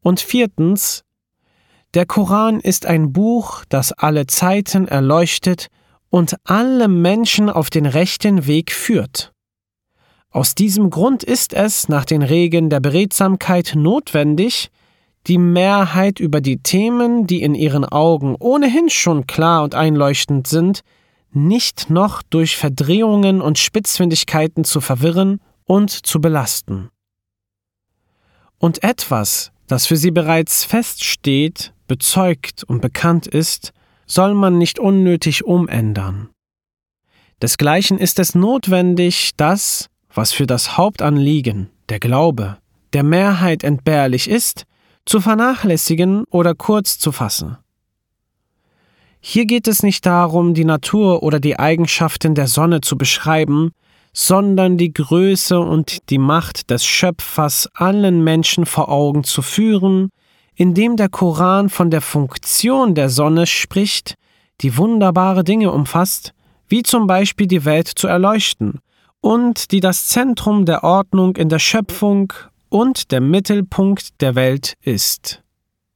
Und viertens, der Koran ist ein Buch, das alle Zeiten erleuchtet und alle Menschen auf den rechten Weg führt. Aus diesem Grund ist es nach den Regeln der Beredsamkeit notwendig, die Mehrheit über die Themen, die in ihren Augen ohnehin schon klar und einleuchtend sind, nicht noch durch Verdrehungen und Spitzfindigkeiten zu verwirren und zu belasten. Und etwas, das für sie bereits feststeht, bezeugt und bekannt ist, soll man nicht unnötig umändern. Desgleichen ist es notwendig, das, was für das Hauptanliegen, der Glaube, der Mehrheit entbehrlich ist, zu vernachlässigen oder kurz zu fassen. Hier geht es nicht darum, die Natur oder die Eigenschaften der Sonne zu beschreiben, sondern die Größe und die Macht des Schöpfers allen Menschen vor Augen zu führen, indem der Koran von der Funktion der Sonne spricht, die wunderbare Dinge umfasst, wie zum Beispiel die Welt zu erleuchten, und die das Zentrum der Ordnung in der Schöpfung und der Mittelpunkt der Welt ist.